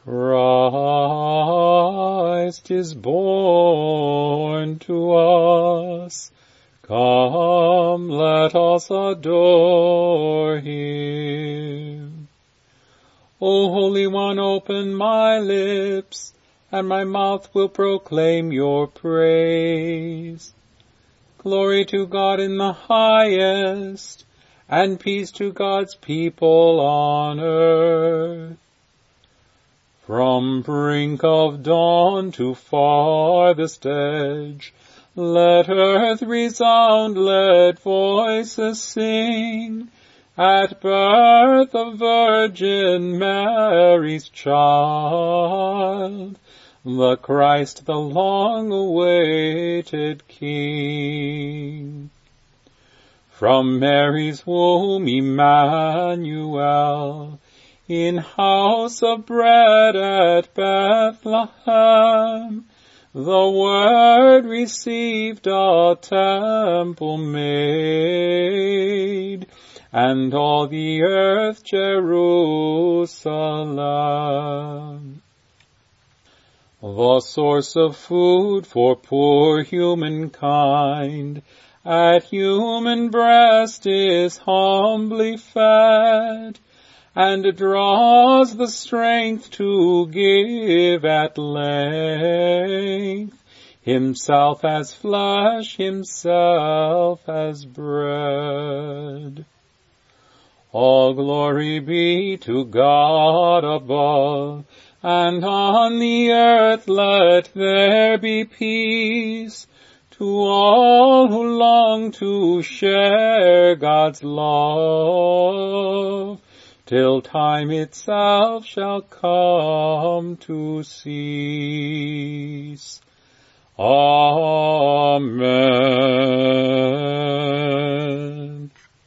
Christ is born to us. Come, let us adore him. O Holy One, open my lips, and my mouth will proclaim your praise. Glory to God in the highest, and peace to God's people on earth. From brink of dawn to farthest edge, let earth resound, let voices sing. At birth of Virgin Mary's child, the Christ, the long-awaited King. From Mary's womb, Emmanuel, in house of bread at Bethlehem, the Word received a temple made, and all the earth Jerusalem. The source of food for poor humankind, at human breast is humbly fed, and draws the strength to give at length, himself as flesh, himself as bread. All glory be to God above, and on the earth let there be peace to all who long to share God's love, till time itself shall come to cease. Amen.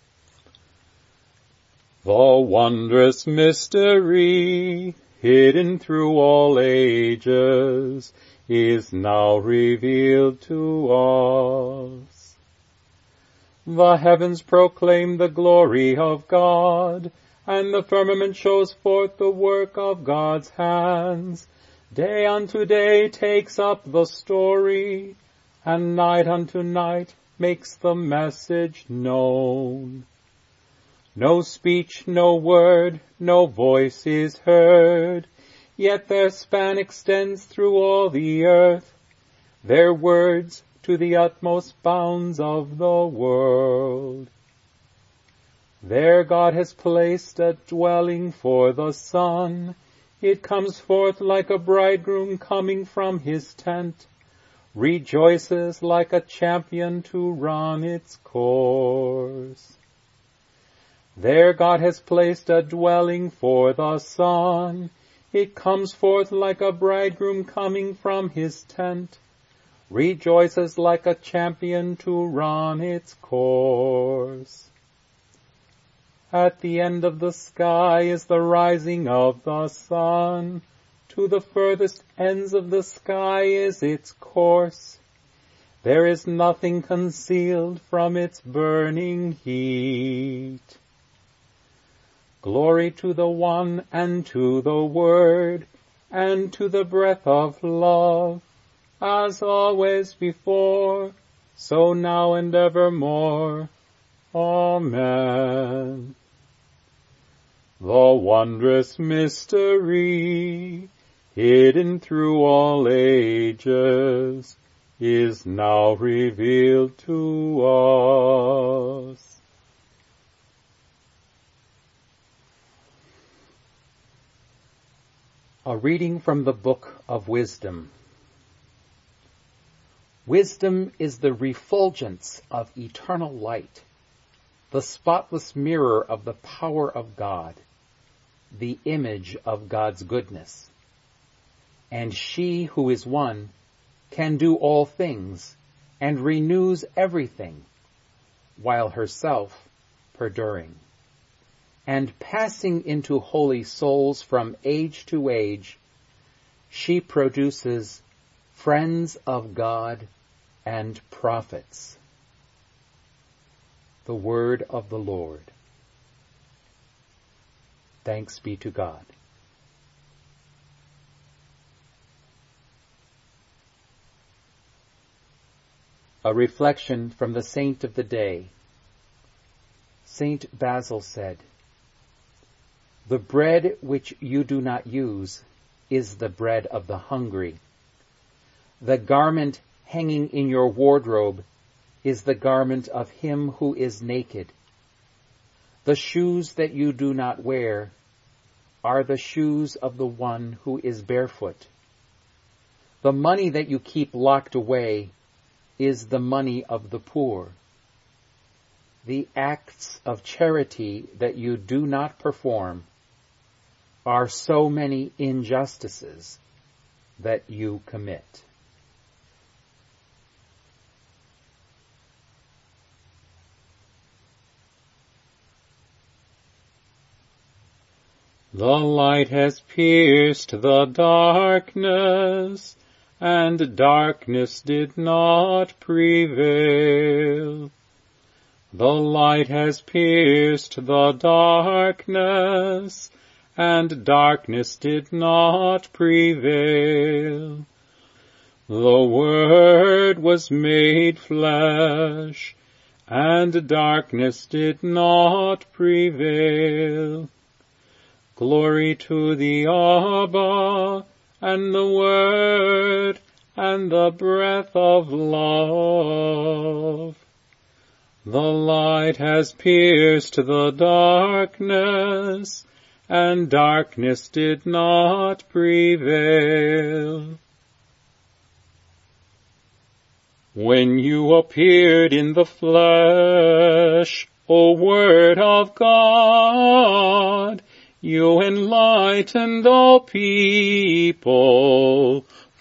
The wondrous mystery, hidden through all ages, is now revealed to us. The heavens proclaim the glory of God, and the firmament shows forth the work of God's hands. Day unto day takes up the story, and night unto night makes the message known. No speech, no word, no voice is heard, yet their span extends through all the earth, their words to the utmost bounds of the world. There God has placed a dwelling for the sun. It comes forth like a bridegroom coming from his tent, rejoices like a champion to run its course. There God has placed a dwelling for the sun. It comes forth like a bridegroom coming from his tent, rejoices like a champion to run its course. At the end of the sky is the rising of the sun. To the furthest ends of the sky is its course. There is nothing concealed from its burning heat. Glory to the One, and to the Word, and to the breath of love, as always before, so now and evermore. Amen. The wondrous mystery, hidden through all ages, is now revealed to us. A reading from the Book of Wisdom. Wisdom is the refulgence of eternal light, the spotless mirror of the power of God, the image of God's goodness. And she who is one can do all things and renews everything, while herself perduring. And passing into holy souls from age to age, she produces friends of God and prophets. The word of the Lord. Thanks be to God. A reflection from the saint of the day. Saint Basil said, "The bread which you do not use is the bread of the hungry. The garment hanging in your wardrobe is the garment of him who is naked. The shoes that you do not wear are the shoes of the one who is barefoot. The money that you keep locked away is the money of the poor. The acts of charity that you do not perform are so many injustices that you commit." The light has pierced the darkness, and darkness did not prevail. The light has pierced the darkness, and darkness did not prevail. The Word was made flesh, and darkness did not prevail. Glory to the Abba, and the Word, and the breath of love. The light has pierced the darkness, and darkness did not prevail. When you appeared in the flesh, O Word of God, you enlightened all people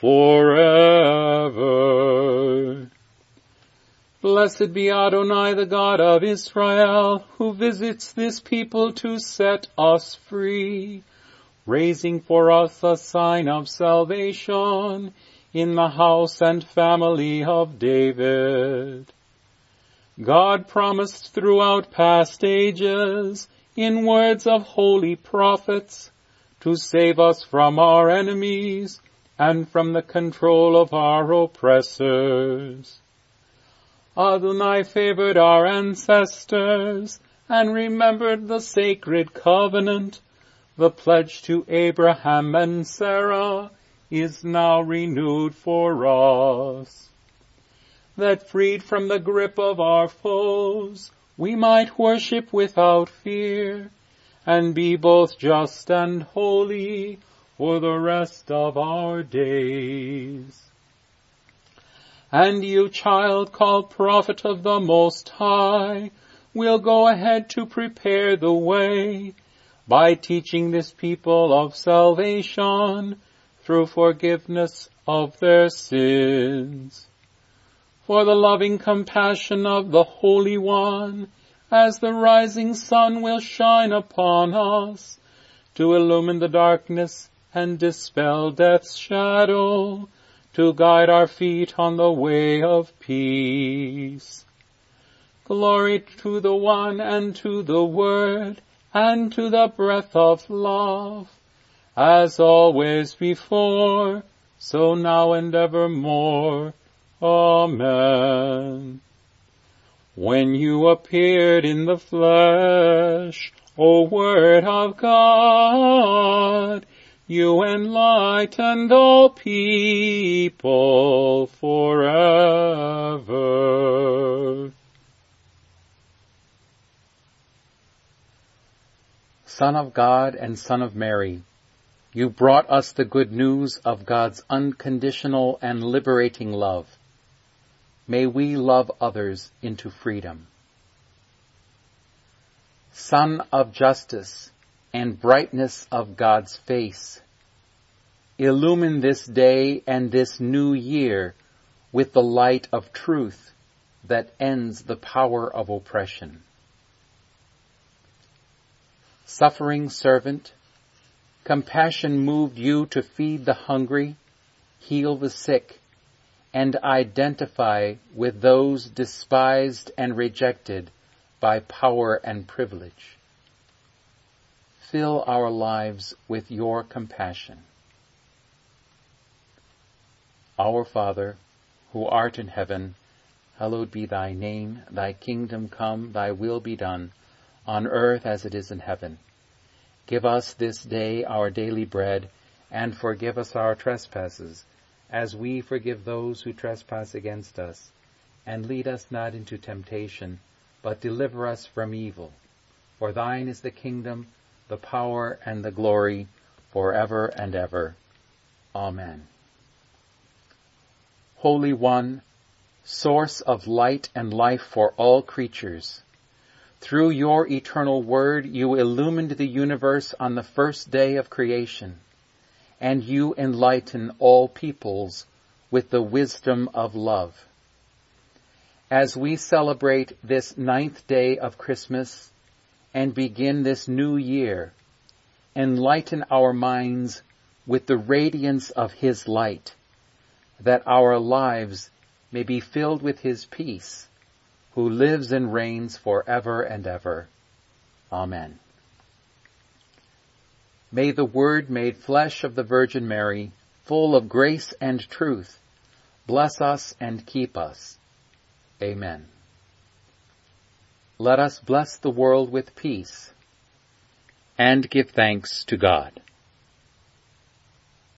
forever. Blessed be Adonai, the God of Israel, who visits this people to set us free, raising for us a sign of salvation in the house and family of David. God promised throughout past ages, in words of holy prophets, to save us from our enemies and from the control of our oppressors. Adonai favored our ancestors and remembered the sacred covenant. The pledge to Abraham and Sarah is now renewed for us, that freed from the grip of our foes, we might worship without fear and be both just and holy for the rest of our days. And you, child, called prophet of the Most High, will go ahead to prepare the way by teaching this people of salvation through forgiveness of their sins. For the loving compassion of the Holy One, as the rising sun will shine upon us, to illumine the darkness and dispel death's shadow, to guide our feet on the way of peace. Glory to the One, and to the Word, and to the breath of love, as always before, so now and evermore. Amen. When you appeared in the flesh, O Word of God, you enlightened all people forever. Son of God and Son of Mary, you brought us the good news of God's unconditional and liberating love. May we love others into freedom. Sun of justice and brightness of God's face, illumine this day and this new year with the light of truth that ends the power of oppression. Suffering servant, compassion moved you to feed the hungry, heal the sick, and identify with those despised and rejected by power and privilege. Fill our lives with your compassion. Our Father, who art in heaven, Hallowed be thy name, thy kingdom come, thy will be done, on earth as it is in heaven. Give us this day our daily bread, and forgive us our trespasses, as we forgive those who trespass against us. And lead us not into temptation, but deliver us from evil. For thine is the kingdom, the power, and the glory, forever and ever. Amen. Holy One, source of light and life for all creatures, through your eternal word you illumined the universe on the first day of creation, and you enlighten all peoples with the wisdom of love. As we celebrate this 9th day of Christmas and begin this new year, enlighten our minds with the radiance of his light, that our lives may be filled with his peace, who lives and reigns forever and ever. Amen. May the Word made flesh of the Virgin Mary, full of grace and truth, bless us and keep us. Amen. Let us bless the world with peace and give thanks to God.